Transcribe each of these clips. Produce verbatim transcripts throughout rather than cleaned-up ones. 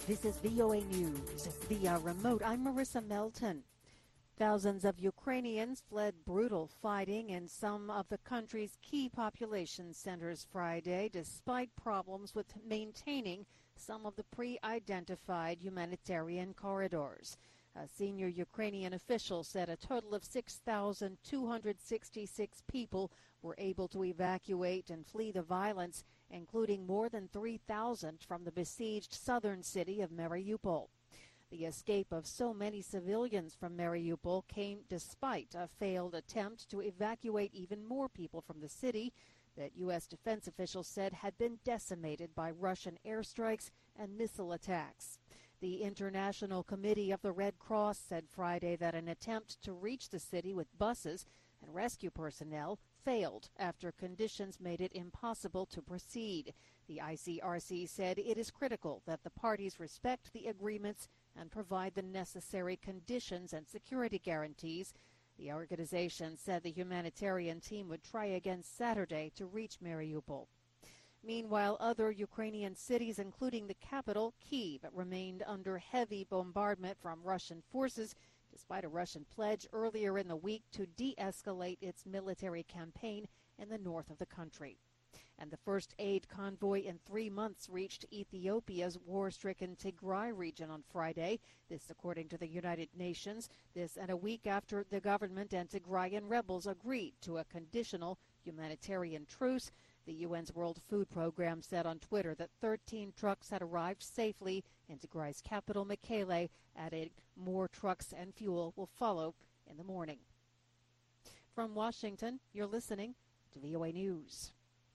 This is V O A News. Via remote, I'm Marissa Melton. Thousands of Ukrainians fled brutal fighting in some of the country's key population centers Friday, despite problems with maintaining some of the pre-identified humanitarian corridors. A senior Ukrainian official said a total of six thousand two hundred sixty-six people were able to evacuate and flee the violence, including more than three thousand from the besieged southern city of Mariupol. The escape of so many civilians from Mariupol came despite a failed attempt to evacuate even more people from the city that U S defense officials said had been decimated by Russian airstrikes and missile attacks. The International Committee of the Red Cross said Friday that an attempt to reach the city with buses and rescue personnel failed after conditions made it impossible to proceed. The I C R C said it is critical that the parties respect the agreements and provide the necessary conditions and security guarantees. The organization said the humanitarian team would try again Saturday to reach Mariupol. Meanwhile, other Ukrainian cities, including the capital, Kyiv, remained under heavy bombardment from Russian forces, despite a Russian pledge earlier in the week to de-escalate its military campaign in the north of the country. And the first aid convoy in three months reached Ethiopia's war-stricken Tigray region on Friday. This, according to the United Nations, this and a week after the government and Tigrayan rebels agreed to a conditional humanitarian truce. The U N's World Food Program said on Twitter that thirteen trucks had arrived safely in Tigray's capital, Mekele, adding more trucks and fuel will follow in the morning. From Washington, you're listening to V O A News.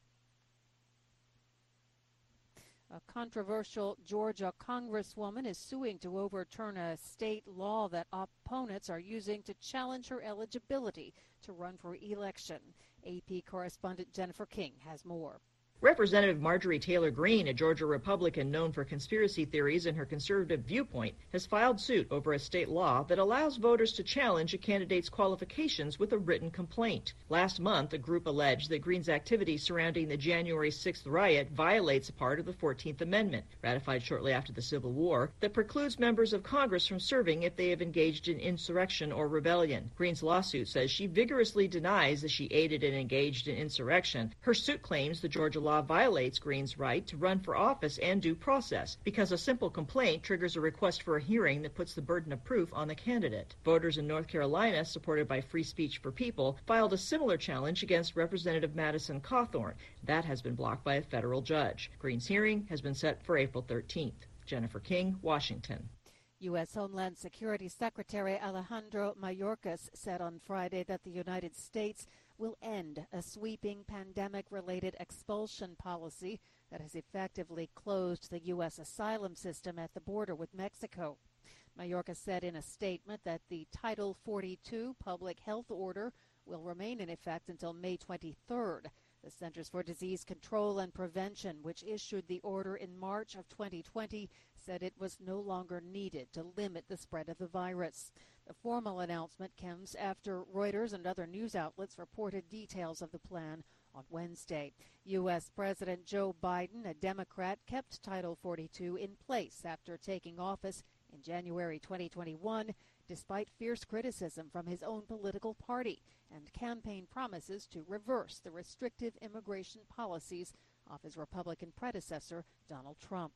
A controversial Georgia congresswoman is suing to overturn a state law that opponents are using to challenge her eligibility to run for election. A P correspondent Jennifer King has more. Representative Marjorie Taylor Greene, a Georgia Republican known for conspiracy theories and her conservative viewpoint, has filed suit over a state law that allows voters to challenge a candidate's qualifications with a written complaint. Last month, a group alleged that Greene's activity surrounding the January sixth riot violates a part of the fourteenth Amendment, ratified shortly after the Civil War, that precludes members of Congress from serving if they have engaged in insurrection or rebellion. Greene's lawsuit says she vigorously denies that she aided and engaged in insurrection. Her suit claims the Georgia law violates Greene's right to run for office and due process because a simple complaint triggers a request for a hearing that puts the burden of proof on the candidate. Voters in North Carolina, supported by Free Speech for People, filed a similar challenge against Representative Madison Cawthorn. That has been blocked by a federal judge. Greene's hearing has been set for April thirteenth. Jennifer King, Washington. U S. Homeland Security Secretary Alejandro Mayorkas said on Friday that the United States will end a sweeping pandemic-related expulsion policy that has effectively closed the U S asylum system at the border with Mexico. Mayorkas said in a statement that the Title forty-two public health order will remain in effect until May twenty-third. The Centers for Disease Control and Prevention, which issued the order in March of twenty twenty, said it was no longer needed to limit the spread of the virus. The formal announcement comes after Reuters and other news outlets reported details of the plan on Wednesday. U S. President Joe Biden, a Democrat, kept Title forty-two in place after taking office in January twenty twenty-one, despite fierce criticism from his own political party and campaign promises to reverse the restrictive immigration policies of his Republican predecessor, Donald Trump.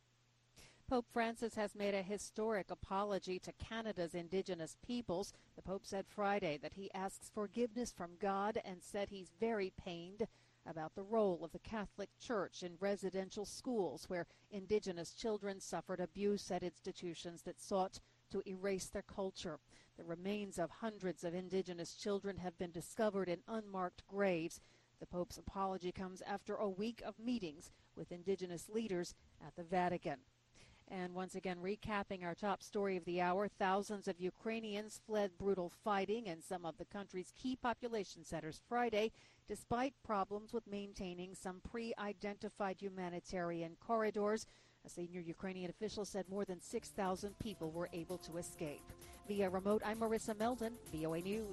Pope Francis has made a historic apology to Canada's Indigenous peoples. The Pope said Friday that he asks forgiveness from God and said he's very pained about the role of the Catholic Church in residential schools where Indigenous children suffered abuse at institutions that sought to erase their culture. The remains of hundreds of Indigenous children have been discovered in unmarked graves. The Pope's apology comes after a week of meetings with Indigenous leaders at the Vatican. And once again, recapping our top story of the hour, thousands of Ukrainians fled brutal fighting in some of the country's key population centers Friday, despite problems with maintaining some pre-identified humanitarian corridors. A senior Ukrainian official said more than six thousand people were able to escape. Via remote, I'm Marissa Melton, V O A News.